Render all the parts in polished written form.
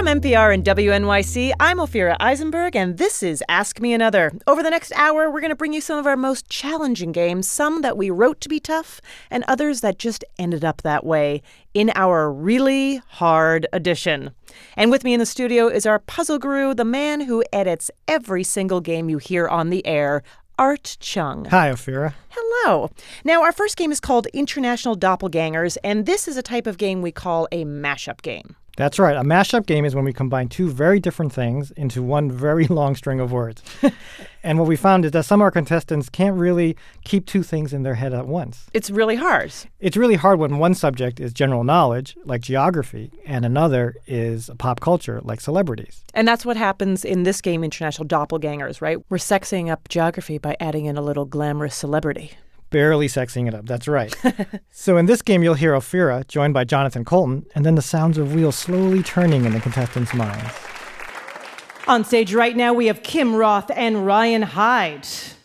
From NPR and WNYC, I'm Ophira Eisenberg, and this is Ask Me Another. Over the next hour, we're going to bring you some of our most challenging games, some that we wrote to be tough, and others that just ended up that way in our really hard edition. And with me in the studio is our puzzle guru, the man who edits every single game you hear on the air, Art Chung. Hi, Ophira. Hello. Now, our first game is called International Doppelgangers, and this is a type of game we call a mashup game. That's right. A mashup game is when we combine two very different things into one very long string of words. And what we found is that some of our contestants can't really keep two things in their head at once. It's really hard. It's really hard when one subject is general knowledge, like geography, and another is pop culture, like celebrities. And that's what happens in this game, International Doppelgangers, right? We're sexing up geography by adding in a little glamorous celebrity. Barely sexing it up, that's right. So in this game, you'll hear Ophira, joined by Jonathan Colton, and then the sounds of wheels slowly turning in the contestants' minds. On stage right now, we have Kim Roth and Ryan Hyde.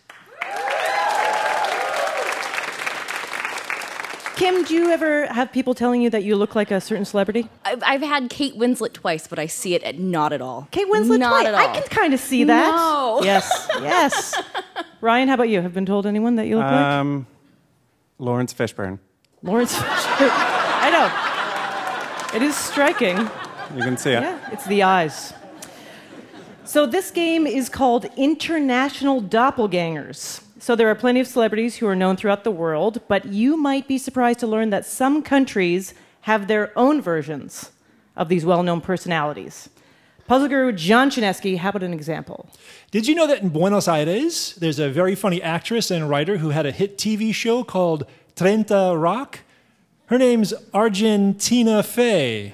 Kim, do you ever have people telling you that you look like a certain celebrity? I've had Kate Winslet twice, but I see it not at all. Kate Winslet not twice? At all. I can kind of see that. No. Yes. Ryan, how about you? Have you been told anyone that you look like? Lawrence Fishburne. Lawrence Fishburne. I know. It is striking. You can see it. Yeah, it's the eyes. So this game is called International Doppelgangers. So there are plenty of celebrities who are known throughout the world, but you might be surprised to learn that some countries have their own versions of these well-known personalities. Puzzle guru John Chinesky, how about an example? Did you know that in Buenos Aires, there's a very funny actress and writer who had a hit TV show called Treinta Rock? Her name's Argentina Faye.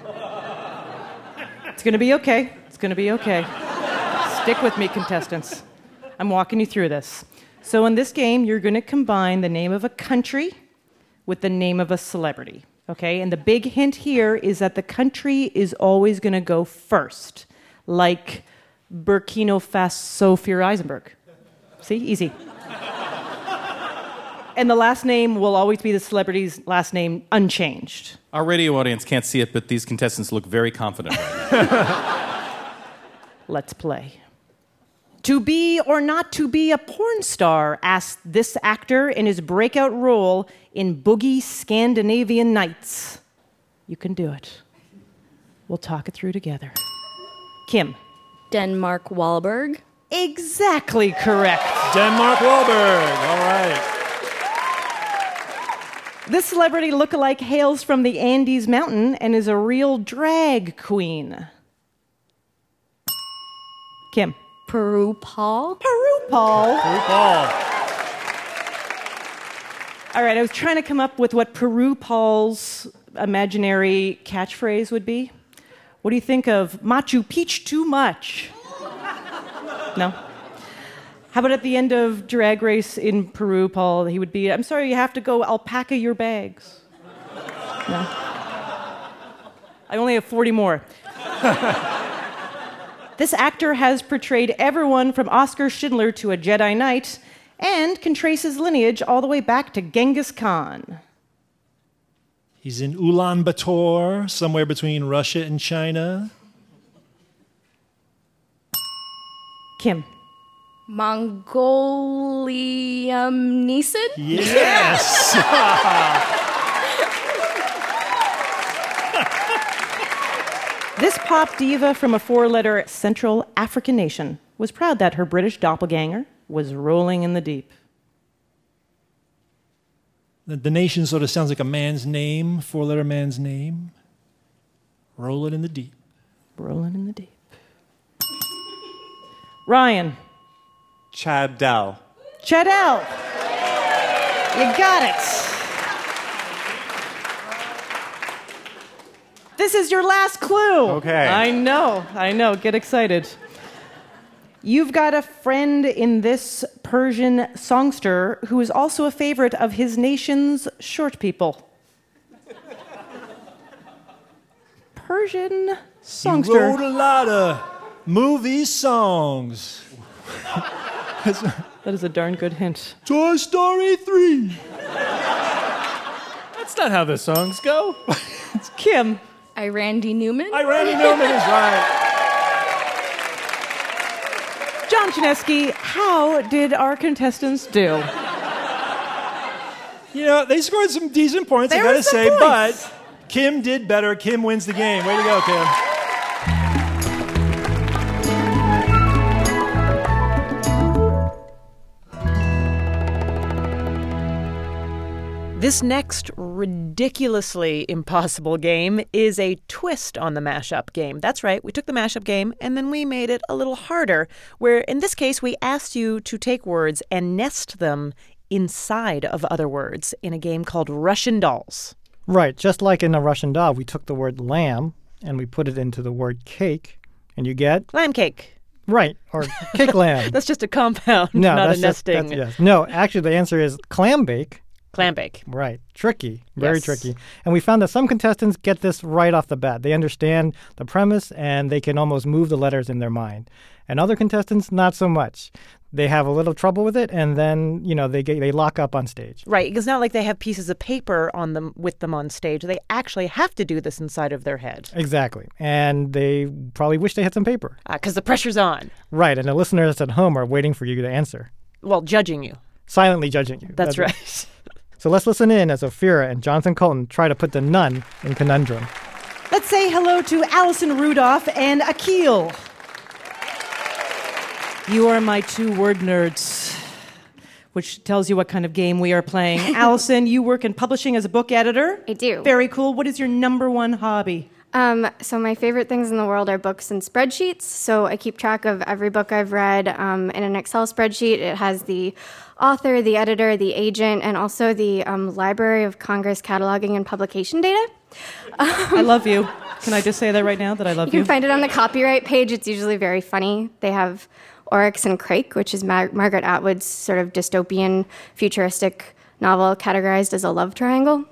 It's going to be okay. It's going to be okay. Stick with me, contestants. I'm walking you through this. So in this game, you're going to combine the name of a country with the name of a celebrity, okay? And the big hint here is that the country is always going to go first, like Burkina Faso, Ophira Eisenberg. See? Easy. And the last name will always be the celebrity's last name, unchanged. Our radio audience can't see it, but these contestants look very confident right now. Let's play. To be or not to be a porn star, asked this actor in his breakout role in Boogie Scandinavian Nights. You can do it. We'll talk it through together. Kim. Denmark Wahlberg. Exactly correct. Denmark Wahlberg. All right. This celebrity lookalike hails from the Andes Mountain and is a real drag queen. Kim. Peru Paul. All right, I was trying to come up with what Peru Paul's imaginary catchphrase would be. What do you think of Machu Picchu too much? No? How about at the end of Drag Race in Peru, Paul, he would be, I'm sorry, you have to go alpaca your bags. No? I only have 40 more. This actor has portrayed everyone from Oscar Schindler to a Jedi Knight and can trace his lineage all the way back to Genghis Khan. He's in Ulaanbaatar, somewhere between Russia and China. Kim. Mongolium Neeson? Yes! This pop diva from a four-letter Central African nation was proud that her British doppelganger was rolling in the deep. The nation sort of sounds like a man's name, four-letter man's name. Roll it in the deep. Rolling in the deep. Ryan. Chad Dow. Chadell. You got it. This is your last clue. Okay. I know. Get excited. You've got a friend in this Persian songster who is also a favorite of his nation's short people. Persian songster. He wrote a lot of movie songs. That is a darn good hint. Toy Story 3. That's not how the songs go. Kim. Randy Newman. Randy Newman is right. John Chinesky, how did our contestants do? You know, they scored some decent points, I There were gotta some say, points. but Kim did better. Kim wins the game. Way to go, Kim. This next ridiculously impossible game is a twist on the mashup game. That's right, we took the mashup game and then we made it a little harder, where in this case we asked you to take words and nest them inside of other words in a game called Russian Dolls. Right, just like in a Russian doll, we took the word lamb and we put it into the word cake, and you get Lamb cake. right, or cake lamb. That's just a compound, No, not that's a just, nesting. yes. No, actually the answer is clam bake. Clam bake. Right. Tricky. Very Yes. tricky. And we found that some contestants get this right off the bat. They understand the premise and they can almost move the letters in their mind. And other contestants, not so much. They have a little trouble with it, and then, they lock up on stage. Right, it's not like they have pieces of paper on them with them on stage. They actually have to do this inside of their head Exactly. And they probably wish they had some paper. because the pressure's on. Right. And the listeners at home are waiting for you to answer, Well, judging you. silently judging you. That's it. right. So let's listen in as Ophira and Jonathan Colton try to put the nun in conundrum. Let's say hello to Allison Rudolph and Akil. You are my two word nerds, which tells you what kind of game we are playing. Allison, you work in publishing as a book editor. I do. Very cool. What is your number one hobby? So my favorite things in the world are books and spreadsheets. So I keep track of every book I've read in an Excel spreadsheet. It has the author, the editor, the agent, and also the Library of Congress cataloging and publication data. I love you. Can I just say that right now, that I love You you? can find it on the copyright page. It's usually very funny. They have Oryx and Crake, which is Margaret Atwood's sort of dystopian, futuristic novel categorized as a love triangle.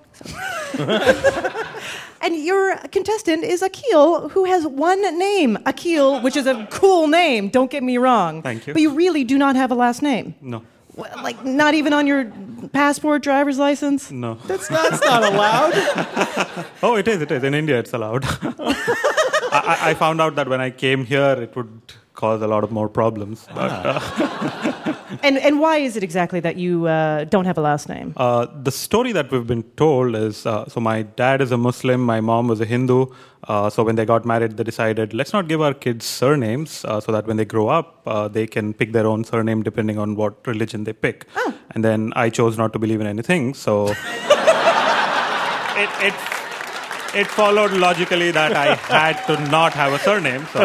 And your contestant is Akil, who has one name, Akil, which is a cool name, don't get me wrong. Thank you. But you really do not have a last name. No. Like, not even on your passport, driver's license? No. That's not allowed. Oh, it is. In India, it's allowed. I found out that when I came here, it would cause a lot of more problems. But, And why is it exactly that you don't have a last name? the story that we've been told is, so my dad is a Muslim, my mom was a Hindu. So when they got married, they decided, let's not give our kids surnames so that when they grow up, they can pick their own surname depending on what religion they pick. Oh. And then I chose not to believe in anything, so it followed logically that I had to not have a surname. So.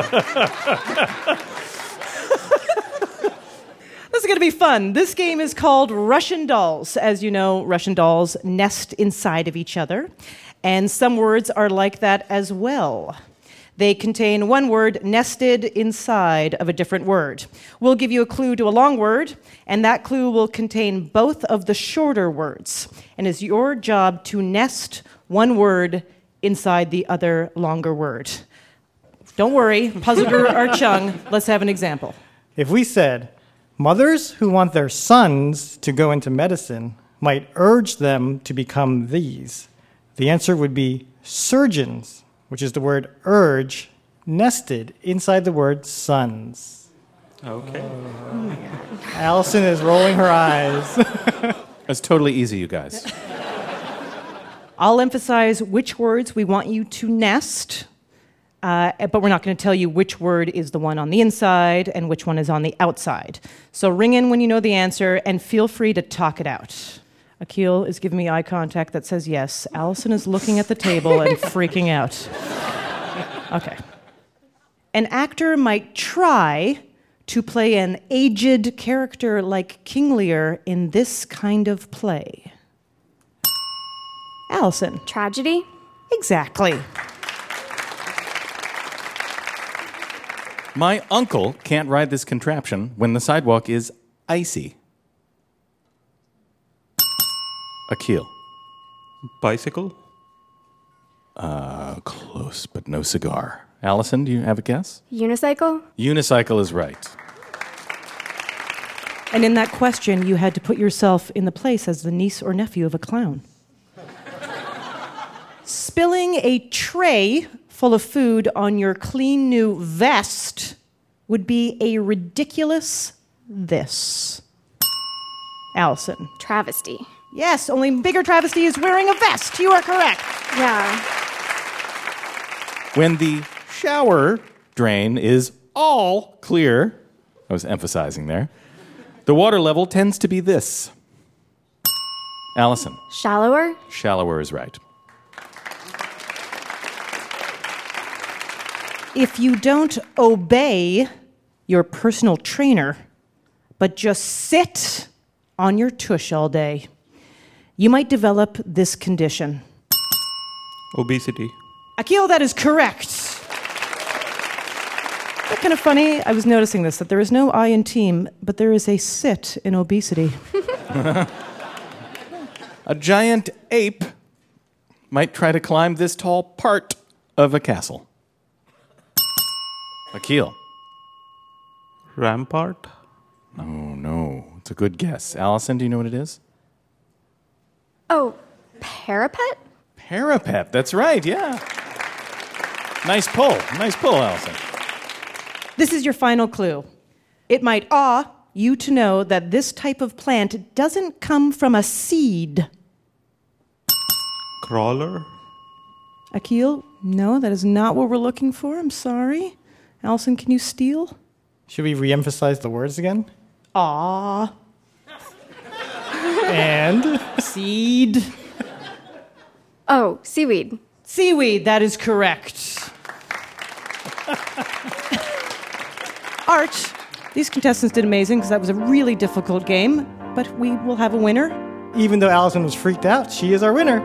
This is going to be fun. This game is called Russian Dolls. As you know, Russian dolls nest inside of each other. And some words are like that as well. They contain one word nested inside of a different word. We'll give you a clue to a long word, and that clue will contain both of the shorter words. And it's your job to nest one word inside the other longer word. Don't worry, Puzzle Guru Art Chung, let's have an example. If we said, mothers who want their sons to go into medicine might urge them to become these, the answer would be surgeons, which is the word urge nested inside the word sons. Okay. Allison is rolling her eyes. It's totally easy, you guys. I'll emphasize which words we want you to nest, but we're not going to tell you which word is the one on the inside and which one is on the outside. So ring in when you know the answer, and feel free to talk it out. Akil is giving me eye contact that says yes. Allison is looking at the table and freaking out. Okay. An actor might try to play an aged character like King Lear in this kind of play. Allison. Tragedy? Exactly. My uncle can't ride this contraption when the sidewalk is icy. Akil. Bicycle? Close, but no cigar. Allison, do you have a guess? Unicycle? Unicycle is right. And in that question, you had to put yourself in the place as the niece or nephew of a clown. Spilling a tray full of food on your clean new vest would be a ridiculous this. Allison. Travesty. Yes, only bigger travesty is wearing a vest. You are correct. Yeah. When the shower drain is all clear, I was emphasizing there, the water level tends to be this. Allison. Shallower. Shallower is right. If you don't obey your personal trainer, but just sit on your tush all day, you might develop this condition. Obesity. Akil, that is correct. That's kind of funny. I was noticing this, that there is no I in team, but there is a sit in obesity. A giant ape might try to climb this tall part of a castle. Akil. Rampart. Oh, no. It's a good guess. Allison, do you know what it is? Oh, parapet? Parapet. That's right, yeah. Nice pull. Nice pull, Allison. This is your final clue. It might awe you to know that this type of plant doesn't come from a seed. Crawler. Akil, no, that is not what we're looking for. I'm sorry. Allison, can you steal? Should we re-emphasize the words again? Aw. And Seed. Oh, seaweed. Seaweed, that is correct. Art, these contestants did amazing because that was a really difficult game, but we will have a winner. even though Allison was freaked out, she is our winner.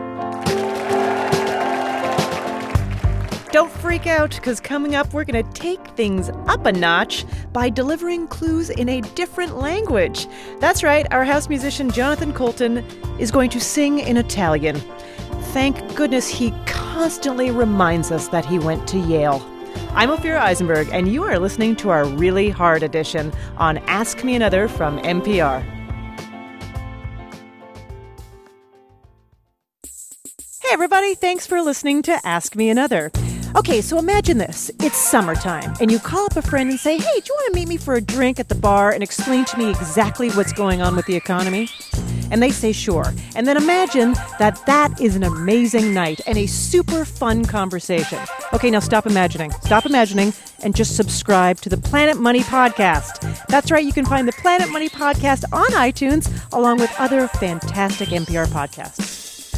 Don't freak out, because coming up, we're going to take things up a notch by delivering clues in a different language. That's right, our house musician Jonathan Coulton is going to sing in Italian. Thank goodness he constantly reminds us that he went to Yale. I'm Ophira Eisenberg, and you are listening to our Really Hard edition on Ask Me Another from NPR. Hey, everybody. Thanks for listening to Ask Me Another. Okay, so imagine this. It's summertime, and you call up a friend and say, hey, do you want to meet me for a drink at the bar and explain to me exactly what's going on with the economy? And they say, sure. And then imagine that that is an amazing night and a super fun conversation. Okay, now stop imagining, and just subscribe to the Planet Money Podcast. That's right, you can find the Planet Money Podcast on iTunes, along with other fantastic NPR podcasts.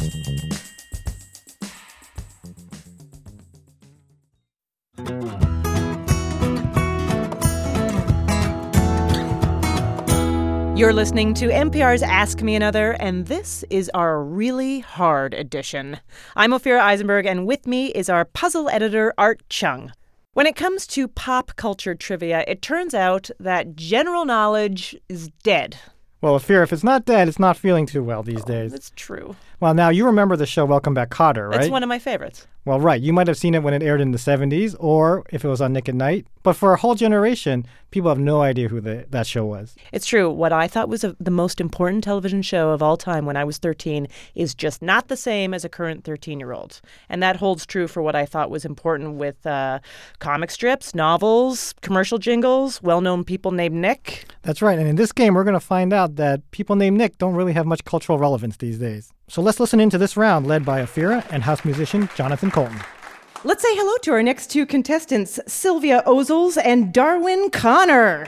You're listening to NPR's Ask Me Another, and this is our Really Hard edition. I'm Ophira Eisenberg, and with me is our puzzle editor, Art Chung. When it comes to pop culture trivia, it turns out that general knowledge is dead. Well, Ophira, if it's not dead, it's not feeling too well these days. That's true. Well, now you remember the show Welcome Back, Kotter, right? It's one of my favorites. Well, right. You might have seen it when it aired in the 70s or if it was on Nick at Night. But for a whole generation, people have no idea who that show was. It's true. What I thought was the most important television show of all time when I was 13 is just not the same as a current 13-year-old. And that holds true for what I thought was important with comic strips, novels, commercial jingles, well-known people named Nick. That's right. And in this game, we're going to find out that people named Nick don't really have much cultural relevance these days. So let's listen into this round led by Ophira and house musician Jonathan Coulton. Let's say hello to our next two contestants, Sylvia Ozels and Darwin Connor.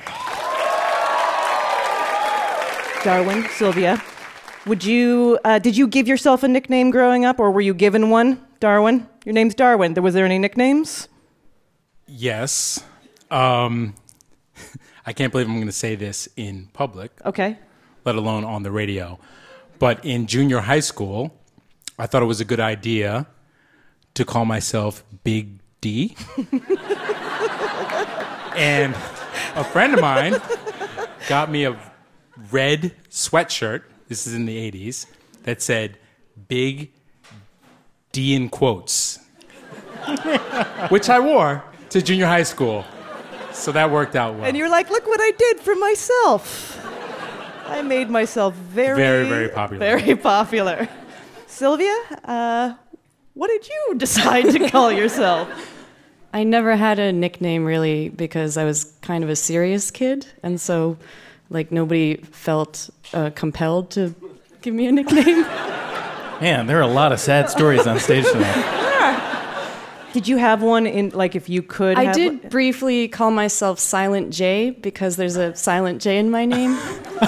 Darwin, Sylvia, did you give yourself a nickname growing up, or were you given one? Darwin, your name's Darwin. Was there any nicknames? Yes. I can't believe I'm going to say this in public. Okay. Let alone on the radio. But in junior high school, I thought it was a good idea to call myself Big D. And a friend of mine got me a red sweatshirt, this is in the 80s, that said Big D in quotes, which I wore to junior high school. So that worked out well. And you're like, look what I did for myself. I made myself very, very popular. Very popular. Sylvia, What did you decide to call yourself? I never had a nickname really because I was kind of a serious kid, and so nobody felt compelled to give me a nickname. Man, there are a lot of sad stories on stage tonight. Did you have one in, if you could I have did briefly call myself Silent J because there's a Silent J in my name.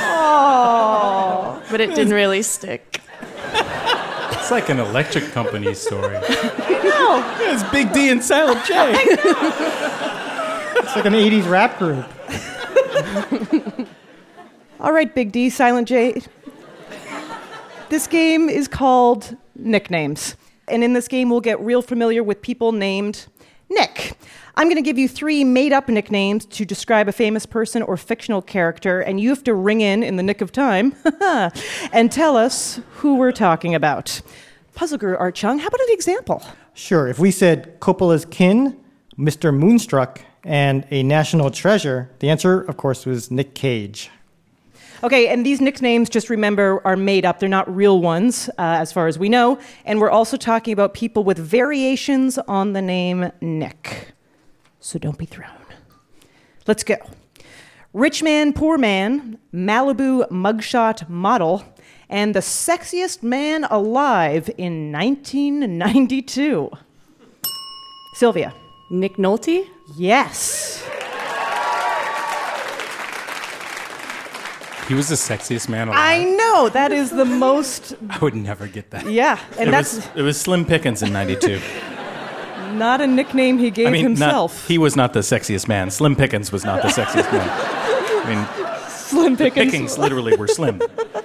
Oh. But it didn't really stick. It's like an electric company story. No. It's Big D and Silent J. It's like an 80s rap group. All right, Big D, Silent J. This game is called Nicknames. And in this game, we'll get real familiar with people named Nick. I'm going to give you 3 made-up nicknames to describe a famous person or fictional character, and you have to ring in the nick of time, and tell us who we're talking about. Puzzle Guru Art Chung, how about an example? Sure, if we said Coppola's kin, Mr. Moonstruck, and a national treasure, the answer, of course, was Nick Cage. Okay, and these nicknames, just remember, are made up. They're not real ones, as far as we know. And we're also talking about people with variations on the name Nick. So don't be thrown. Let's go. Rich man, poor man, Malibu mugshot model, and the sexiest man alive in 1992. Sylvia. Nick Nolte? Yes. He was the sexiest man alive. I know. That is the most... I would never get that. Yeah, and It was Slim Pickens in 92. not a nickname he gave himself. He was not the sexiest man. Slim Pickens was not the sexiest man. I mean, Slim Pickens. Pickings literally were slim.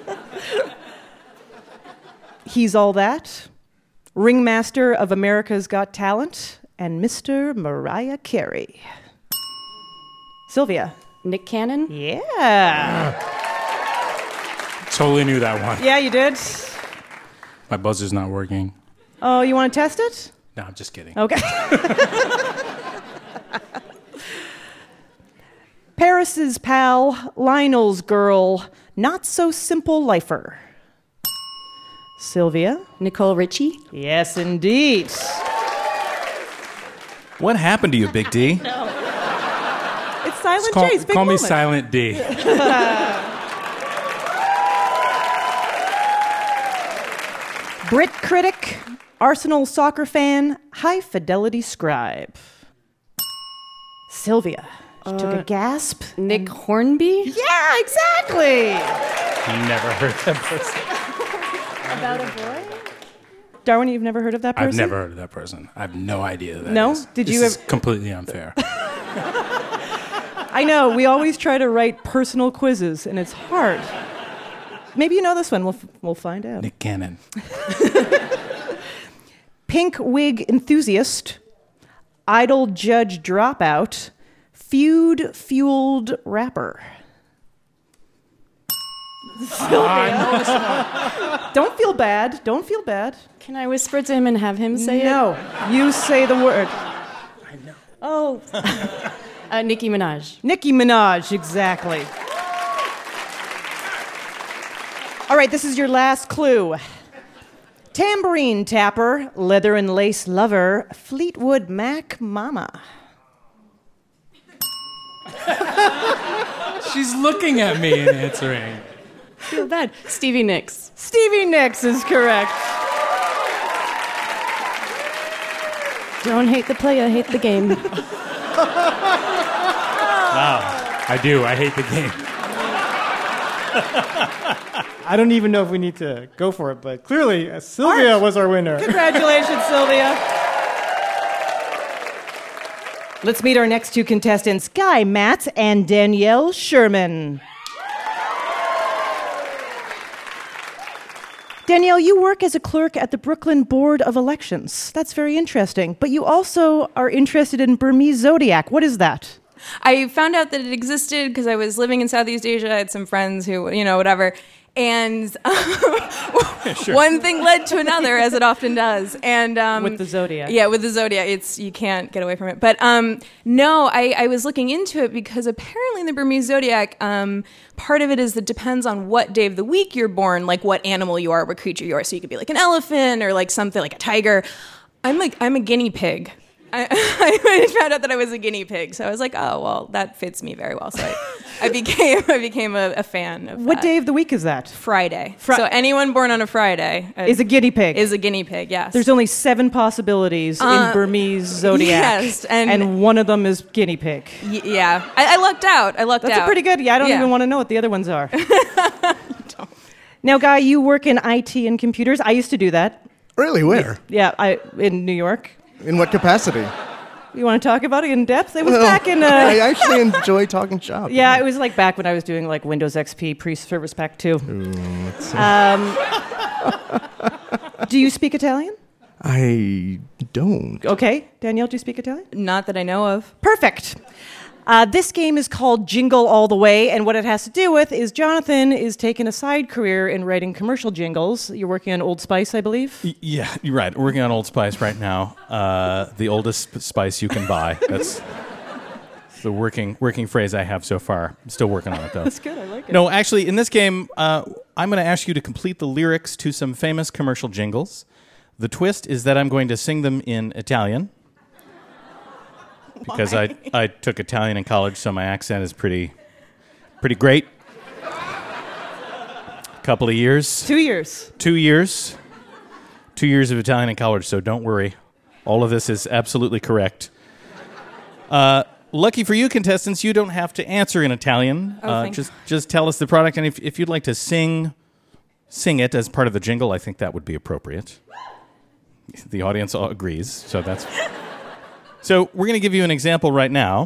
He's all that. Ringmaster of America's Got Talent, and Mr. Mariah Carey. Sylvia. Nick Cannon? Yeah. Totally knew that one. Yeah, you did. My buzzer's not working. Oh, you want to test it? No, I'm just kidding. Okay. Paris's pal, Lionel's girl, not so simple lifer. Sylvia. Nicole Richie? Yes, indeed. What happened to you, Big D? It's Silent J's big Call me moment. Silent D. Brit critic, Arsenal soccer fan, high fidelity scribe. Sylvia. She took a gasp. Nick Hornby? Yeah, exactly. Never heard that person. About a boy? Darwin, you've never heard of that person? I've never heard of that person. I have no idea who that No? is. Did this you is ever- completely unfair. I know, we always try to write personal quizzes, and it's hard. Maybe you know this one. We'll find out. Nick Cannon. Pink wig enthusiast, idol judge dropout, feud-fueled rapper. Don't feel bad. Don't feel bad. Can I whisper to him and have him say it? No, you say the word. I know. Oh. Nicki Minaj. Nicki Minaj, exactly. All right, this is your last clue. Tambourine tapper, leather and lace lover, Fleetwood Mac mama. She's looking at me and answering. Feel bad. Stevie Nicks. Stevie Nicks is correct. Don't hate the player, hate the game. Wow. I do. I hate the game. I don't even know if we need to go for it, but clearly Sylvia was our winner. Congratulations, Sylvia. Let's meet our next two contestants, Guy Matt and Danielle Sherman. Danielle, you work as a clerk at the Brooklyn Board of Elections. That's very interesting. But you also are interested in Burmese zodiac. What is that? I found out that it existed because I was living in Southeast Asia. I had some friends who, whatever. And one thing led to another, as it often does. And With the zodiac. Yeah, with the zodiac, you can't get away from it. But no, I was looking into it because apparently in the Burmese zodiac, part of it is it depends on what day of the week you're born, like what animal you are, what creature you are. So you could be like an elephant or like something like a tiger. I'm a guinea pig. I found out that I was a guinea pig, so I was like, oh well, that fits me very well. So I became a fan of What that. day of the week is that? Friday. So anyone born on a Friday Is a guinea pig. is a guinea pig. Yes. There's only 7 possibilities in Burmese zodiac. yes, and one of them is guinea pig. Yeah. I lucked out. That's That's a pretty good. Yeah, I don't even want to know what the other ones are. Now, Guy, you work in IT and computers. I used to do that. Really? Where? Yeah, in New York. In what capacity? You want to talk about it in depth? It was back in. I actually enjoy talking shop. Yeah, it was like back when I was doing like Windows XP pre-Service Pack 2. Do you speak Italian? I don't. Okay, Danielle, do you speak Italian? Not that I know of. Perfect. This game is called Jingle All the Way, and what it has to do with is Jonathan is taking a side career in writing commercial jingles. You're working on Old Spice, I believe? Yeah, you're right. We're working on Old Spice right now. The oldest spice you can buy. That's the working phrase I have so far. I'm still working on it, though. That's good. I like it. No, actually, in this game, I'm going to ask you to complete the lyrics to some famous commercial jingles. The twist is that I'm going to sing them in Italian. Because I took Italian in college, so my accent is pretty great. Couple of years. 2 years. 2 years. 2 years of Italian in college, so don't worry. All of this is absolutely correct. Lucky for you, contestants, you don't have to answer in Italian. Just tell us the product, and if you'd like to sing it as part of the jingle, I think that would be appropriate. The audience all agrees, so that's... So we're going to give you an example right now.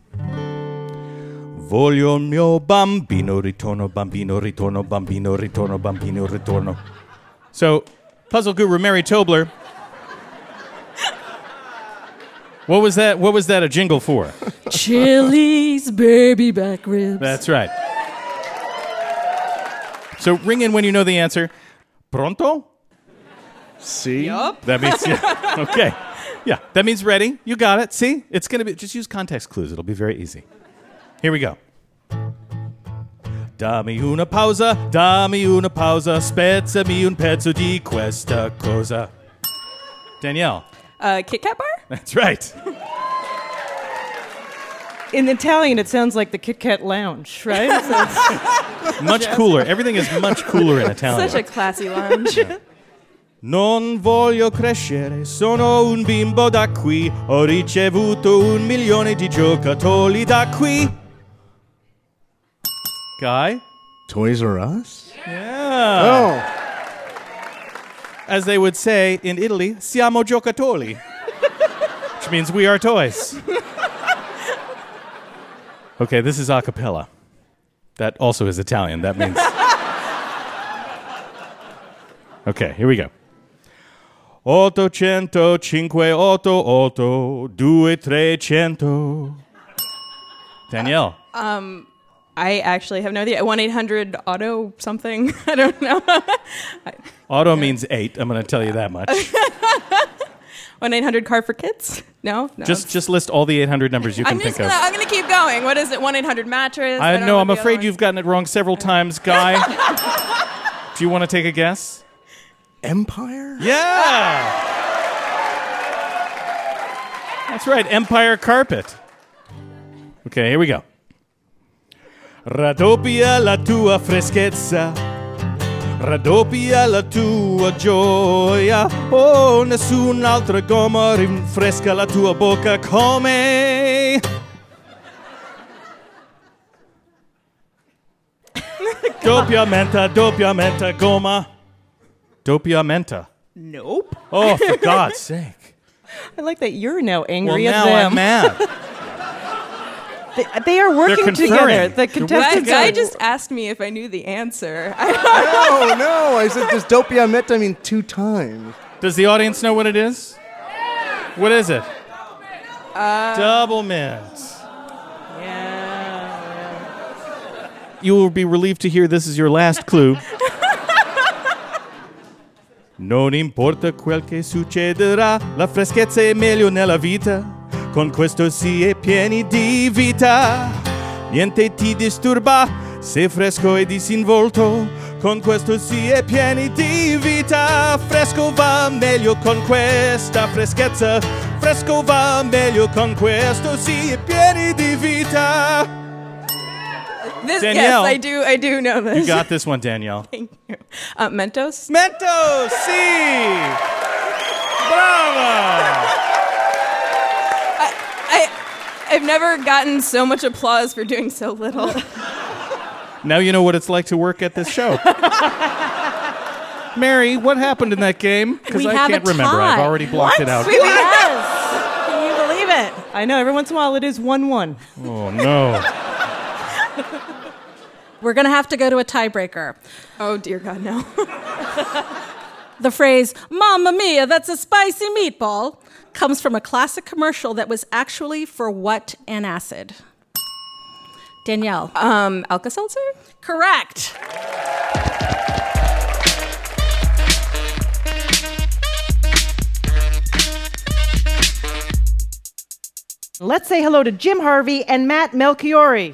Voglio il mio bambino, ritorno, bambino, ritorno, bambino, ritorno, bambino, ritorno. So, puzzle guru Mary Tobler, what was that a jingle for? Chili's baby back ribs. That's right. So ring in when you know the answer. Pronto? See? Yup. That means, yeah. Okay. Yeah, that means ready. You got it. See? It's going to be, just use context clues. It'll be very easy. Here we go. Dammi una pausa, spezzami un pezzo di questa cosa. Danielle. Kit Kat bar? That's right. In Italian, it sounds like the Kit Kat Lounge, right? So it's Much cooler. Everything is much cooler in Italian. Such a classy lounge. Non voglio crescere, sono un bimbo da qui. Ho ricevuto 1 milione di giocattoli da qui. Guy? Toys R Us? Yeah. Oh. As they would say in Italy, siamo giocatori. Which means we are toys. Okay, this is a cappella. That also is Italian. That means... Okay, here we go. 800 588 2300. Danielle. I actually have no idea. 1-800-AUTO something. I don't know. Auto means 8. I'm going to tell you that much. 1-800 car for kids? No. Just list all the 800 numbers you can think of. I'm gonna keep going. What is it? 1-800 mattress? I know. I'm afraid you've gotten it wrong several times, Guy. Do you want to take a guess? Empire? Yeah. That's right. Empire Carpet. Okay, here we go. Raddoppia la tua freschezza, raddoppia la tua gioia, oh, nessun'altra gomma rinfresca la tua bocca come. Doppia menta, gomma. Doppia menta. Nope. Oh, for God's sake. I like that you're now angry at now them. I'm mad. They are working together. The contestants Guy just asked me if I knew the answer. No. I said, does doppia menta mean 2 times? Does the audience know what it is? What is it? Double mint. Yeah. you will be relieved to hear this is your last clue. Non importa quel che succederà, la freschezza è meglio nella vita. Con questo si è pieni di vita. Niente ti disturba, sei fresco e disinvolto. Con questo si è pieni di vita. Fresco va meglio con questa freschezza. Fresco va meglio con questo si è pieni di vita. Danielle, yes, I do know this. You got this one, Danielle. Thank you. Mentos? Mentos, sì! Brava! I've never gotten so much applause for doing so little. Now you know what it's like to work at this show. Mary, what happened in that game? Because I can't remember. I've already blocked it out. Yes. Can you believe it? I know, every once in a while it is 1-1. Oh, no. We're going to have to go to a tiebreaker. Oh, dear God, no. The phrase, Mamma mia, that's a spicy meatball, comes from a classic commercial that was actually for what antacid? Danielle. Alka-Seltzer? Correct. Let's say hello to Jim Harvey and Matt Melchiori.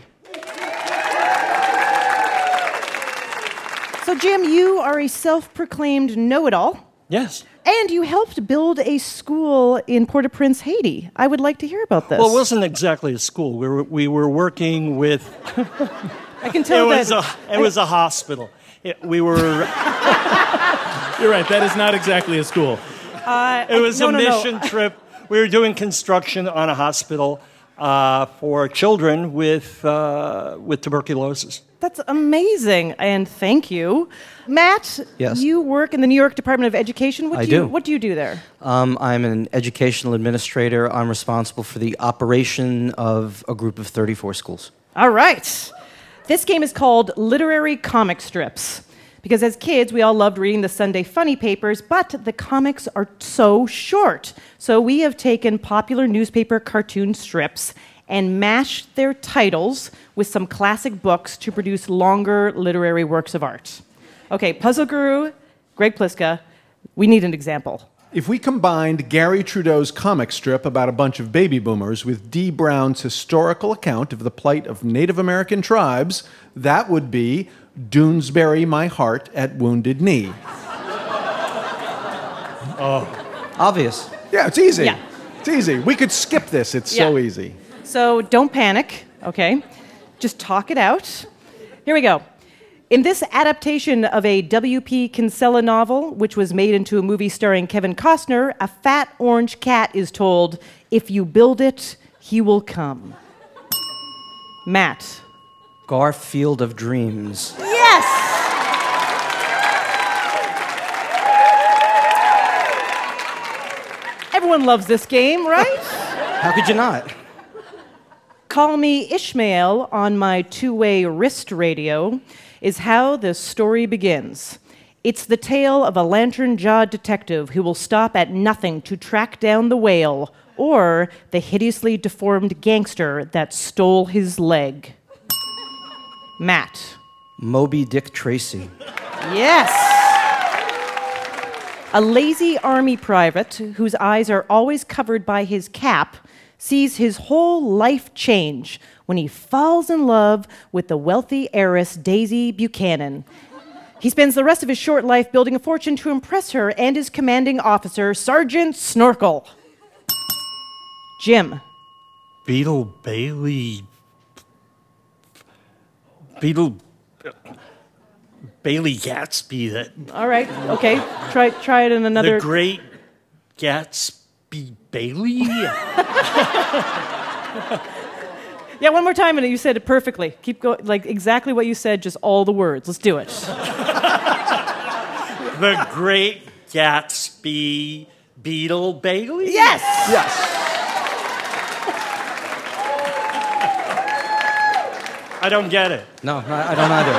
So, Jim, you are a self-proclaimed know-it-all. Yes. And you helped build a school in Port-au-Prince, Haiti. I would like to hear about this. Well, it wasn't exactly a school. We were working with... I can tell it was a hospital. We were... You're right, that is not exactly a school. It was a mission trip. We were doing construction on a hospital for children with tuberculosis. That's amazing, and thank you. Matt, Yes. You work in the New York Department of Education. I do. What do you do there? I'm an educational administrator. I'm responsible for the operation of a group of 34 schools. All right. This game is called Literary Comic Strips. Because as kids, we all loved reading the Sunday funny papers, but the comics are so short. So we have taken popular newspaper cartoon strips and mashed their titles with some classic books to produce longer literary works of art. Okay, Puzzle Guru, Greg Pliska, we need an example. If we combined Gary Trudeau's comic strip about a bunch of baby boomers with Dee Brown's historical account of the plight of Native American tribes, that would be Doonesbury My Heart at Wounded Knee. Oh. Obvious. Yeah, it's easy. Yeah. It's easy. We could skip this. It's so easy. So don't panic, okay? Just talk it out. Here we go. In this adaptation of a W.P. Kinsella novel, which was made into a movie starring Kevin Costner, a fat orange cat is told, "If you build it, he will come." Matt. Garfield of Dreams. Yes! Everyone loves this game, right? How could you not? Call Me Ishmael on my two-way wrist radio is how this story begins. It's the tale of a lantern-jawed detective who will stop at nothing to track down the whale or the hideously deformed gangster that stole his leg. Matt. Moby Dick Tracy. Yes! A lazy army private whose eyes are always covered by his cap sees his whole life change when he falls in love with the wealthy heiress Daisy Buchanan. He spends the rest of his short life building a fortune to impress her and his commanding officer, Sergeant Snorkel. Jim. Beetle Bailey Gatsby. That. All right. Okay. Try it in another. The Great Gatsby Bailey. Yeah, one more time, and you said it perfectly. Keep going, like exactly what you said, just all the words. Let's do it. The Great Gatsby Beetle Bailey. Yes. Yes. I don't get it. No, I don't either.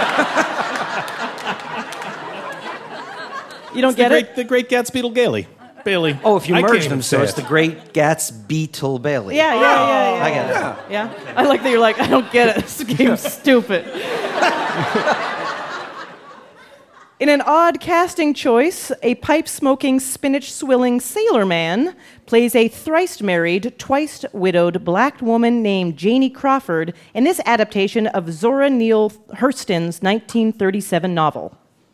You don't get it? The Great Gatsby Gailey. Bailey. Oh, if you I can't merge even them, so say it's it. the Great Gatsby Bailey. Yeah. I get it. Yeah. I like that you're like, I don't get it. This game's stupid. In an odd casting choice, a pipe-smoking, spinach-swilling sailor man plays a thrice-married, twice-widowed black woman named Janie Crawford in this adaptation of Zora Neale Hurston's 1937 novel.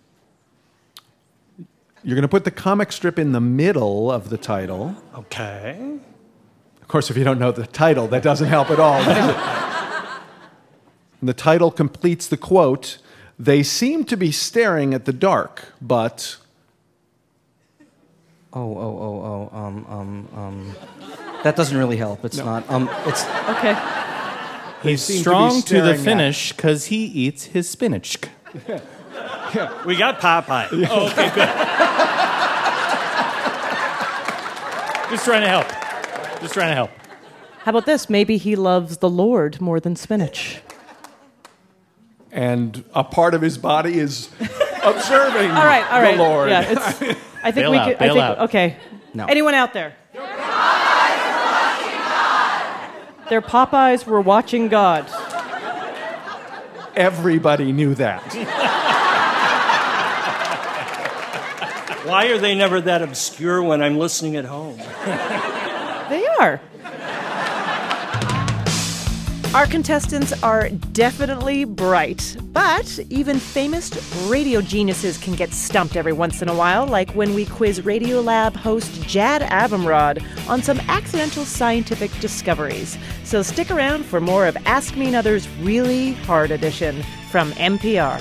You're going to put the comic strip in the middle of the title. Okay. Of course, if you don't know the title, that doesn't help at all, does it? And the title completes the quote, "They seem to be staring at the dark, but..." That doesn't really help. It's not. It's okay. He's seem to be strong to the staring at- finish because he eats his spinach. We got Popeye. Oh, okay, good. Just trying to help. Just trying to help. How about this? Maybe he loves the Lord more than spinach. And a part of his body is observing All right. the Lord. Yeah, it's, I think Bail we out, could. bail out. Okay. No. Anyone out there? Their Popeyes were watching God. Everybody knew that. Why are they never that obscure when I'm listening at home? They are. Our contestants are definitely bright, but even famous radio geniuses can get stumped every once in a while, like when we quiz Radiolab host Jad Abumrad on some accidental scientific discoveries. So stick around for more of Ask Me Another's Really Hard Edition from NPR.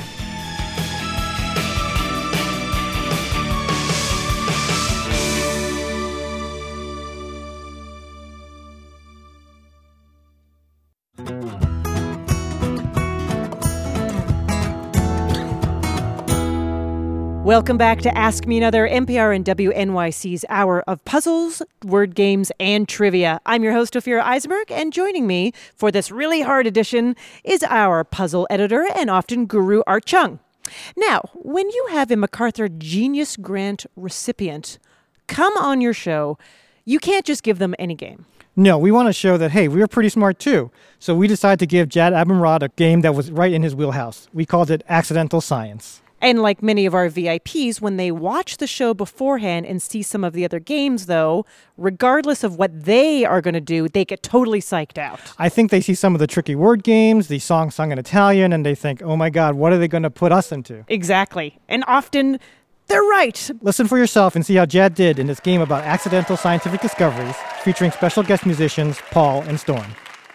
Welcome back to Ask Me Another, NPR and WNYC's hour of puzzles, word games, and trivia. I'm your host, Ophira Eisenberg, and joining me for this really hard edition is our puzzle editor and often guru, Art Chung. Now, when you have a MacArthur Genius Grant recipient come on your show, you can't just give them any game. No, we want to show that, hey, we were pretty smart too. So we decided to give Jad Abumrad a game that was right in his wheelhouse. We called it Accidental Science. And like many of our VIPs, when they watch the show beforehand and see some of the other games, though, regardless of what they are going to do, they get totally psyched out. I think they see some of the tricky word games, the song sung in Italian, and they think, oh my God, what are they going to put us into? Exactly. And often, they're right. Listen for yourself and see how Jad did in this game about accidental scientific discoveries, featuring special guest musicians Paul and Storm.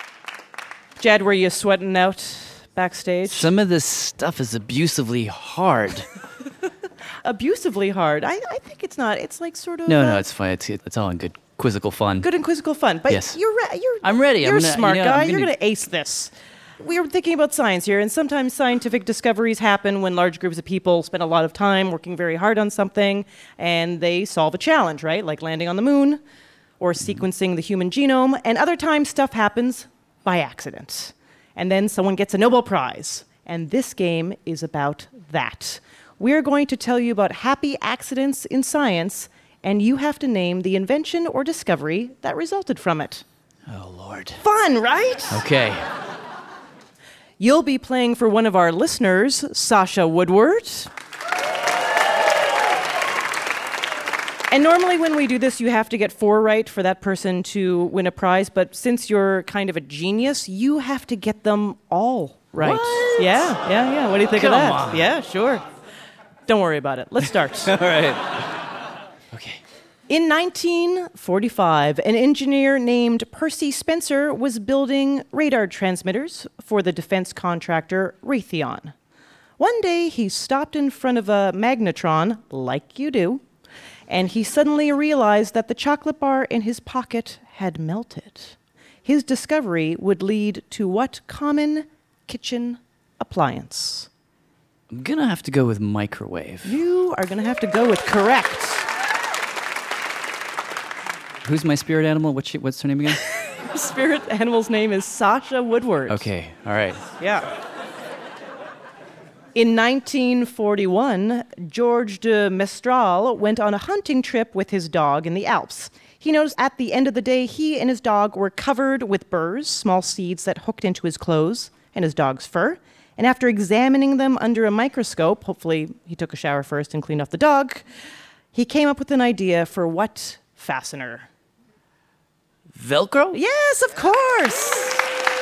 Jad, were you sweating out backstage? Some of this stuff is abusively hard. Abusively hard? I think it's not. It's like sort of... No, it's fine. It's all in good quizzical fun. Good and quizzical fun. But yes. I'm ready. You're a smart guy. I'm You're going to ace this. We are thinking about science here, and sometimes scientific discoveries happen when large groups of people spend a lot of time working very hard on something, and they solve a challenge, right? Like landing on the moon or sequencing the human genome. And other times stuff happens by accident. And then someone gets a Nobel Prize. And this game is about that. We're going to tell you about happy accidents in science, and you have to name the invention or discovery that resulted from it. Oh, Lord. Fun, right? Okay. You'll be playing for one of our listeners, Sasha Woodward. And normally when we do this, you have to get 4 right for that person to win a prize. But since you're kind of a genius, you have to get them all right. What? Yeah. What do you think of Come that? on. Yeah, sure. Don't worry about it. Let's start. All right. Okay. In 1945, an engineer named Percy Spencer was building radar transmitters for the defense contractor Raytheon. One day, he stopped in front of a magnetron, like you do, and he suddenly realized that the chocolate bar in his pocket had melted. His discovery would lead to what common kitchen appliance? I'm going to have to go with microwave. You are going to have to go with correct. Who's my spirit animal? What's her name again? Spirit animal's name is Sasha Woodward. Okay, all right. Yeah. In 1941, Georges de Mestral went on a hunting trip with his dog in the Alps. He noticed at the end of the day, he and his dog were covered with burrs, small seeds that hooked into his clothes and his dog's fur. And after examining them under a microscope, hopefully he took a shower first and cleaned off the dog, he came up with an idea for what fastener? Velcro? Yes, of course.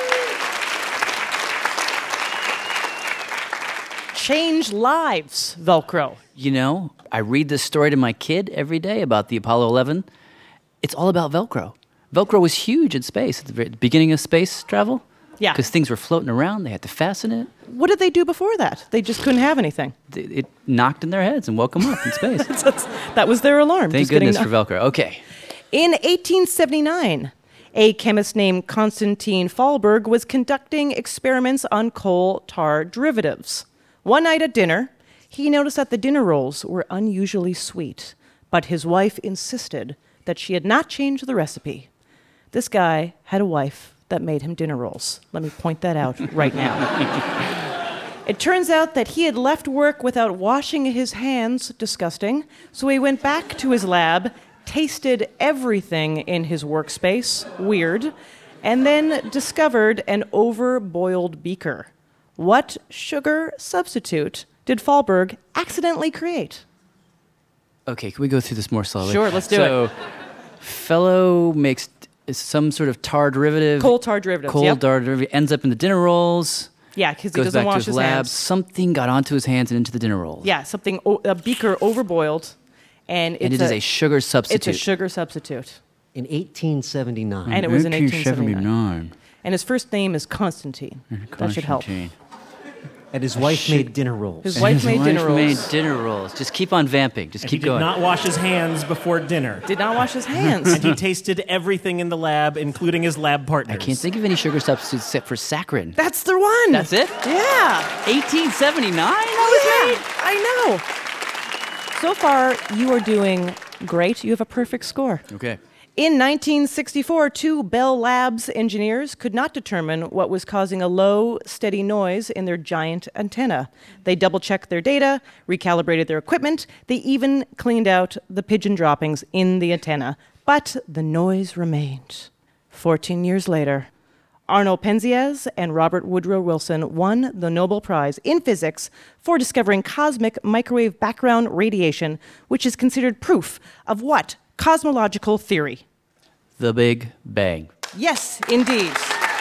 Change lives, Velcro. You know, I read this story to my kid every day about the Apollo 11. It's all about Velcro. Velcro was huge in space at the beginning of space travel. Yeah. Because things were floating around, they had to fasten it. What did they do before that? They just couldn't have anything. It knocked in their heads and woke them up in space. That was their alarm. Thank goodness for Velcro. Okay. In 1879, a chemist named Konstantin Fallberg was conducting experiments on coal tar derivatives. One night at dinner, he noticed that the dinner rolls were unusually sweet, but his wife insisted that she had not changed the recipe. This guy had a wife that made him dinner rolls. Let me point that out right now. It turns out that he had left work without washing his hands, disgusting, so he went back to his lab, tasted everything in his workspace, weird, and then discovered an overboiled beaker. What sugar substitute did Fallberg accidentally create? Okay, can we go through this more slowly? Sure, let's do it. So, fellow makes some sort of tar derivative. Coal tar derivatives, Coal yep. tar derivative. Ends up in the dinner rolls. Yeah, because he Goes doesn't back wash to his his lab. hands. Something got onto his hands and into the dinner rolls. Yeah, a beaker overboiled, and And it is a sugar substitute. It's a sugar substitute. In 1879. And it was in 1879. 1879. And his first name is Constantine. That should help. And his wife made dinner rolls. His wife made dinner rolls. Made dinner rolls. Just keep on vamping. Just And keep he going. did not wash his hands before dinner. Did not wash his hands. And he tasted everything in the lab, including his lab partners. I can't think of any sugar substitutes except for saccharin. That's the one. That's it? Yeah. 1879? I know. So far, you are doing great. You have a perfect score. Okay. In 1964, two Bell Labs engineers could not determine what was causing a low, steady noise in their giant antenna. They double-checked their data, recalibrated their equipment. They even cleaned out the pigeon droppings in the antenna. But the noise remained. 14 years later, Arnold Penzias and Robert Woodrow Wilson won the Nobel Prize in Physics for discovering cosmic microwave background radiation, which is considered proof of what cosmological theory? The Big Bang. Yes, indeed.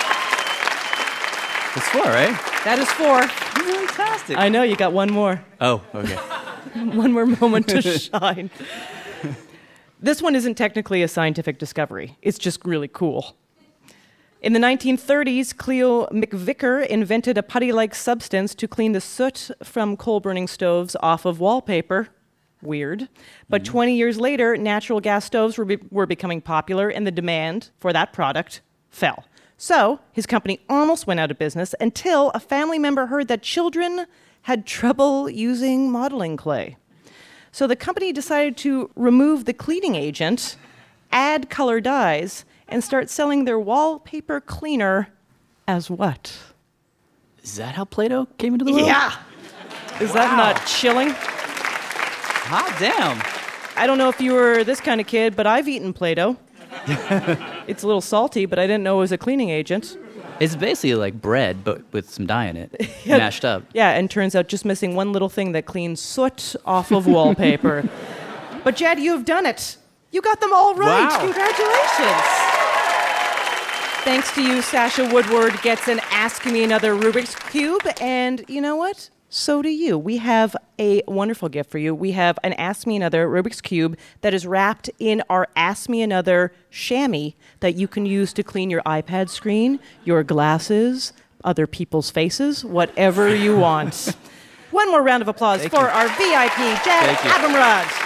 That's 4, right? That is 4. Fantastic. I know, you got one more. Oh, okay. One more moment to shine. This one isn't technically a scientific discovery. It's just really cool. In the 1930s, Cleo McVicker invented a putty-like substance to clean the soot from coal-burning stoves off of wallpaper. Weird. But 20 years later, natural gas stoves were becoming popular, and the demand for that product fell. So his company almost went out of business until a family member heard that children had trouble using modeling clay. So the company decided to remove the cleaning agent, add color dyes, and start selling their wallpaper cleaner as what? Is that how Play-Doh came into the world? Yeah. Is that not chilling? Hot damn. I don't know if you were this kind of kid, but I've eaten Play-Doh. It's a little salty, but I didn't know it was a cleaning agent. It's basically like bread, but with some dye in it, mashed up. Yeah, and turns out just missing one little thing that cleans soot off of wallpaper. But Jed, you have done it. You got them all right. Wow. Congratulations. Thanks to you, Sasha Woodward gets an Ask Me Another Rubik's Cube. And you know what? So do you. We have a wonderful gift for you. We have an Ask Me Another Rubik's Cube that is wrapped in our Ask Me Another chamois that you can use to clean your iPad screen, your glasses, other people's faces, whatever you want. One more round of applause for our VIP, Jed Abumrad.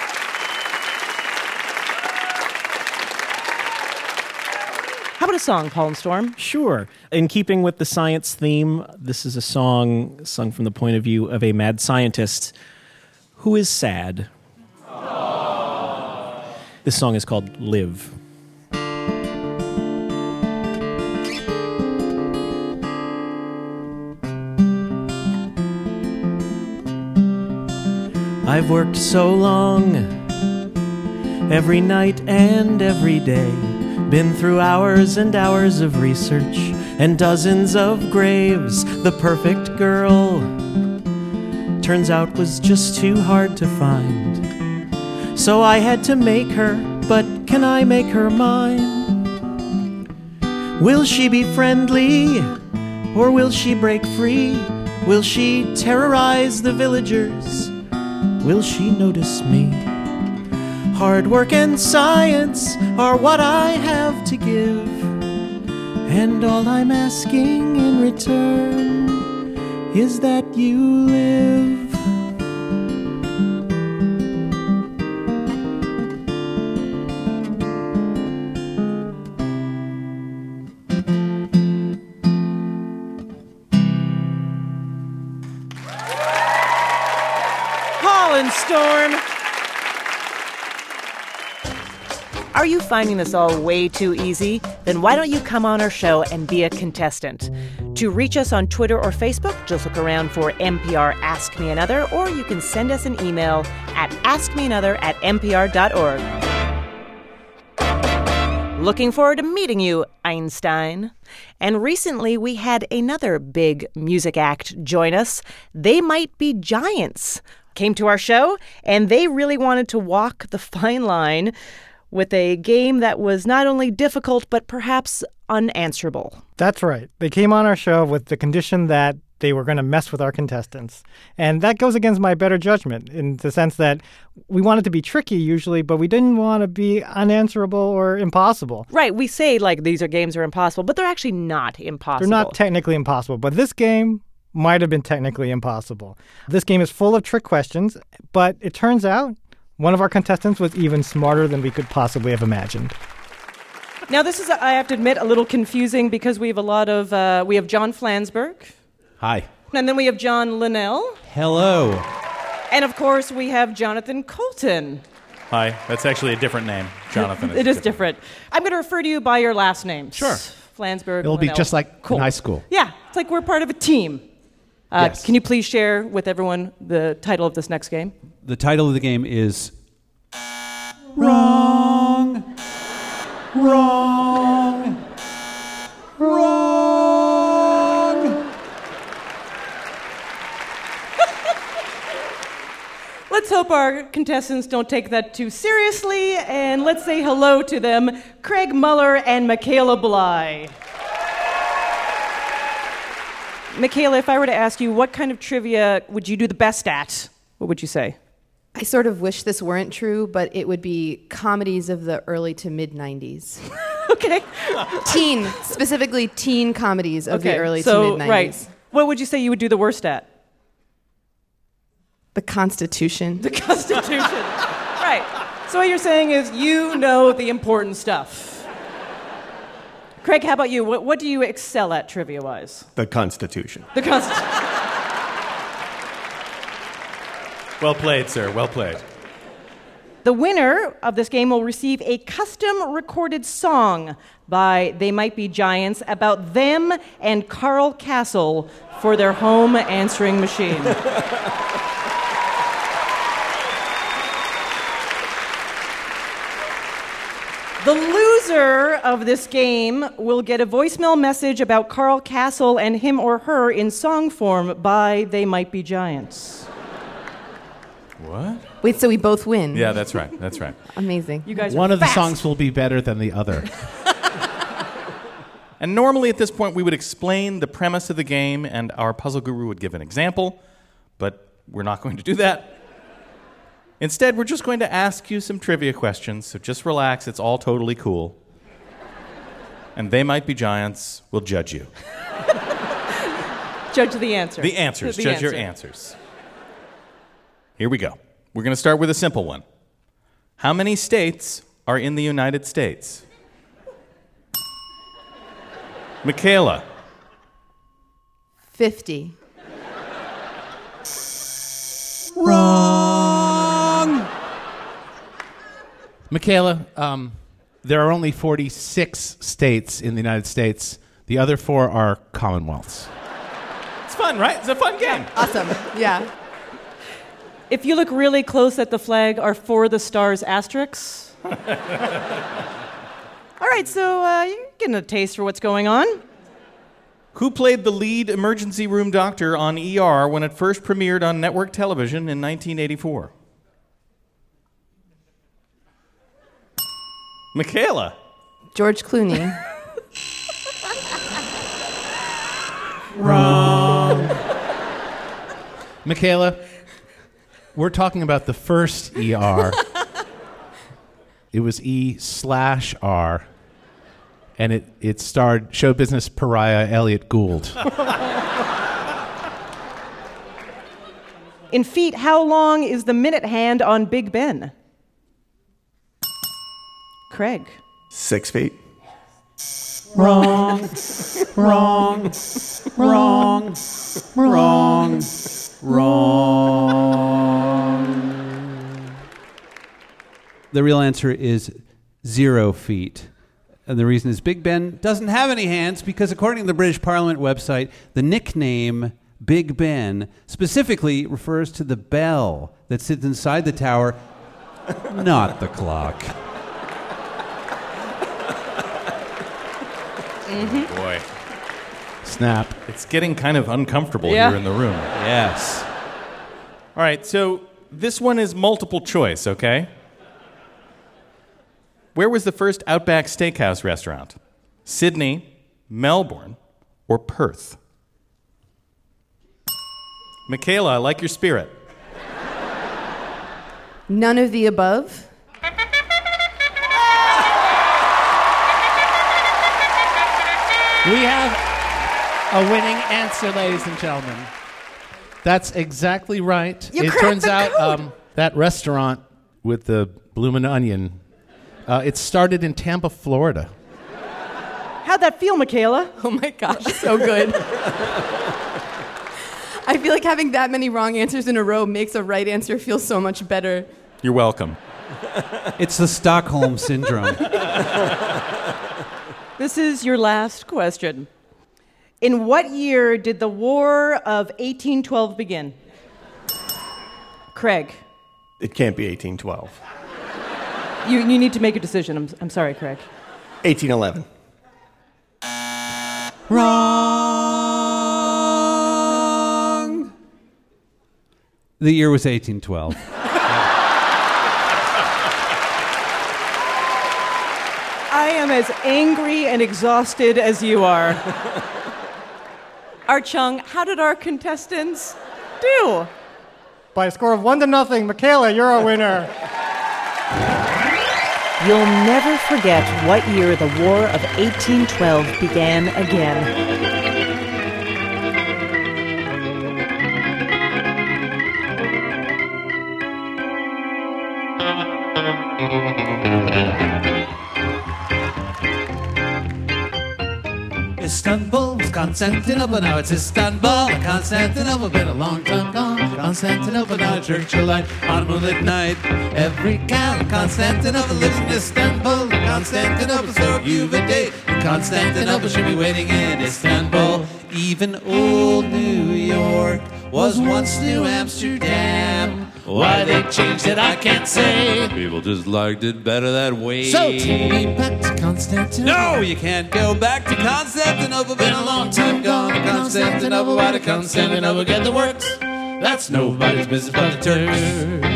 How about a song, Paul and Storm? Sure. In keeping with the science theme, this is a song sung from the point of view of a mad scientist who is sad. This song is called Live. I've worked so long, every night and every day, been through hours and hours of research and dozens of graves. The perfect girl, turns out, was just too hard to find. So I had to make her, but can I make her mine? Will she be friendly, or will she break free? Will she terrorize the villagers? Will she notice me? Hard work and science are what I have to give, and all I'm asking in return is that you live. Storm. Are you finding this all way too easy? Then why don't you come on our show and be a contestant? To reach us on Twitter or Facebook, just look around for NPR Ask Me Another, or you can send us an email at askmeanother@npr.org. Looking forward to meeting you, Einstein. And recently we had another big music act join us. They Might Be Giants came to our show, and they really wanted to walk the fine line with a game that was not only difficult, but perhaps unanswerable. That's right. They came on our show with the condition that they were going to mess with our contestants. And that goes against my better judgment in the sense that we wanted to be tricky usually, but we didn't want to be unanswerable or impossible. Right. We say, like, these games are impossible, but they're actually not impossible. They're not technically impossible, but this game might have been technically impossible. This game is full of trick questions, but it turns out one of our contestants was even smarter than we could possibly have imagined. Now, this is, I have to admit, a little confusing because we have a lot of, we have John Flansburgh. Hi. And then we have John Linnell. Hello. And, of course, we have Jonathan Coulton. Hi. That's actually a different name. Jonathan It is different. I'm going to refer to you by your last names. Sure. Flansburgh, It'll Linnell. be just like cool. in high school. Yeah, it's like we're part of a team. Yes. Can you please share with everyone the title of this next game? The title of the game is Wrong. Wrong. Wrong. Let's hope our contestants don't take that too seriously, and let's say hello to them, Craig Muller and Michaela Bly. Michaela, if I were to ask you what kind of trivia would you do the best at, what would you say? I sort of wish this weren't true, but it would be comedies of the early to mid-90s. Okay. Specifically teen comedies of the early to mid-90s. Right. What would you say you would do the worst at? The Constitution. The Constitution. Right. So what you're saying is you know the important stuff. Craig, how about you? What do you excel at trivia-wise? The Constitution. The Constitution. Well played, sir. Well played. The winner of this game will receive a custom-recorded song by They Might Be Giants about them and Carl Castle for their home answering machine. The loser of this game will get a voicemail message about Carl Castle and him or her in song form by They Might Be Giants. What? Wait, so we both win? Yeah, that's right. That's right. Amazing. You guys One are of the fast. songs will be better than the other. And normally at this point we would explain the premise of the game and our puzzle guru would give an example, but we're not going to do that. Instead, we're just going to ask you some trivia questions, so just relax, it's all totally cool. And They Might Be Giants will judge you. Judge the answer. The answers. The Judge answer. your answers. Here we go. We're going to start with a simple one. How many states are in the United States? Michaela. 50. Wrong. Michaela, there are only 46 states in the United States. The other 4 are commonwealths. It's fun, right? It's a fun game. Awesome. Yeah. If you look really close at the flag, are 4 the stars asterisks? All right, so you're getting a taste for what's going on. Who played the lead emergency room doctor on ER when it first premiered on network television in 1984? Michaela. George Clooney. Wrong. Michaela, we're talking about the first ER. It was E/R. And it starred show business pariah Elliot Gould. In feet, how long is the minute hand on Big Ben? Craig. 6 feet. Wrong. Wrong. Wrong. Wrong. Wrong. The real answer is 0 feet. And the reason is Big Ben doesn't have any hands because, according to the British Parliament website, the nickname Big Ben specifically refers to the bell that sits inside the tower, not the clock. Mm-hmm. Boy. Snap. It's getting kind of uncomfortable Yeah. here in the room. Yes. All right, so this one is multiple choice, okay? Where was the first Outback Steakhouse restaurant? Sydney, Melbourne, or Perth? Michaela, I like your spirit. None of the above. We have a winning answer, ladies and gentlemen. That's exactly right. You it cracked turns the out code. that restaurant with the bloomin' onion, it started in Tampa, Florida. How'd that feel, Michaela? Oh my gosh, so good. I feel like having that many wrong answers in a row makes a right answer feel so much better. You're welcome. It's the Stockholm Syndrome. This is your last question. In what year did the War of 1812 begin? Craig. It can't be 1812. You need to make a decision. I'm sorry, Craig. 1811. Wrong. The year was 1812. I am as angry and exhausted as you are. Art Chung, how did our contestants do? By a score of 1-0, Michaela, you're our winner. You'll never forget what year the War of 1812 began again. Istanbul was Constantinople, now it's Istanbul. Constantinople, been a long time gone. Constantinople, now Churchill light on a moonlit night. Every gal in Constantinople lives in Istanbul. Constantinople, so you've a date. Constantinople should be waiting in Istanbul. Even old New York was once New Amsterdam. Why they changed it, I can't say. People just liked it better that way. So take me back to Constantinople. No, you can't go back to Constantinople. Been a long time gone to Constantinople. Why did Constantinople get the works? That's nobody's business but the Turks.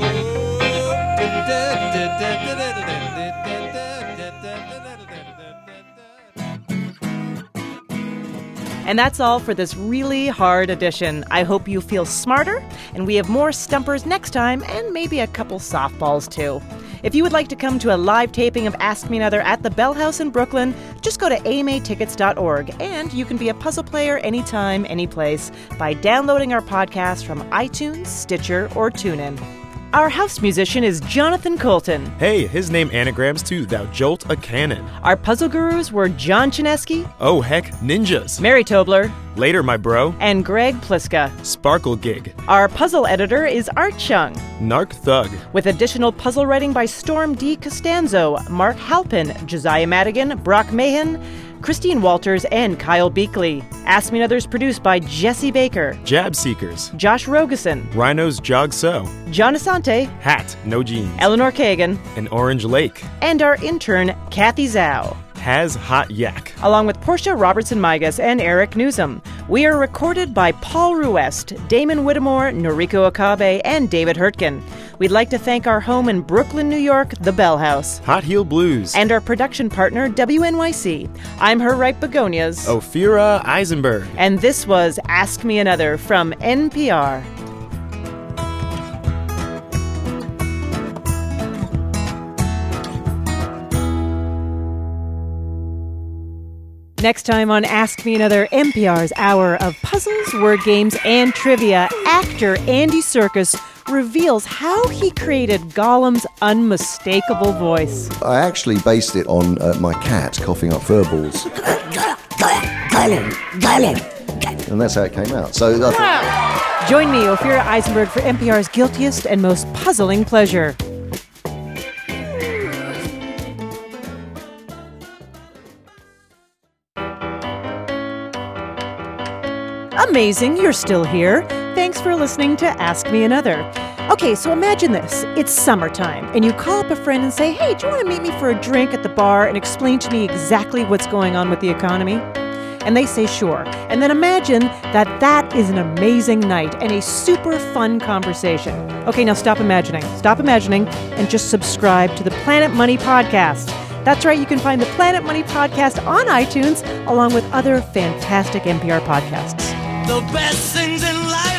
And that's all for this really hard edition. I hope you feel smarter, and we have more stumpers next time, and maybe a couple softballs too. If you would like to come to a live taping of Ask Me Another at the Bell House in Brooklyn, just go to amatickets.org, and you can be a puzzle player anytime, anyplace by downloading our podcast from iTunes, Stitcher, or TuneIn. Our house musician is Jonathan Colton. Hey, his name anagrams to Thou Jolt a Cannon. Our puzzle gurus were John Chinesky. Oh, heck, ninjas. Mary Tobler. Later, my bro. And Greg Pliska. Sparkle Gig. Our puzzle editor is Art Chung. Narc Thug. With additional puzzle writing by Storm D. Costanzo, Mark Halpin, Josiah Madigan, Brock Mahan, Christine Walters, and Kyle Beakley. Ask Me Another is produced by Jesse Baker, Jab Seekers, Josh Rogeson, Rhinos Jog So, John Asante, Hat No Jeans, Eleanor Kagan, and Orange Lake, and our intern, Kathy Zhao. Has Hot Yak, Along with Portia Robertson-Migas and Eric Newsom. We are recorded by Paul Ruest, Damon Whittemore, Noriko Okabe, and David Hurtgen. We'd like to thank our home in Brooklyn, New York, the Bell House. Hot Heel Blues. And our production partner, WNYC. I'm her right begonias. Ophira Eisenberg. And this was Ask Me Another from NPR. Next time on Ask Me Another, NPR's hour of puzzles, word games, and trivia, actor Andy Serkis reveals how he created Gollum's unmistakable voice. I actually based it on my cat coughing up fur balls. And that's how it came out. So Join me, Ophira Eisenberg, for NPR's guiltiest and most puzzling pleasure. Amazing, you're still here. Thanks for listening to Ask Me Another. Okay, so imagine this. It's summertime, and you call up a friend and say, hey, do you want to meet me for a drink at the bar and explain to me exactly what's going on with the economy? And they say, sure. And then imagine that is an amazing night and a super fun conversation. Okay, now stop imagining, and just subscribe to the Planet Money Podcast. That's right, you can find the Planet Money Podcast on iTunes, along with other fantastic NPR podcasts. The best things in life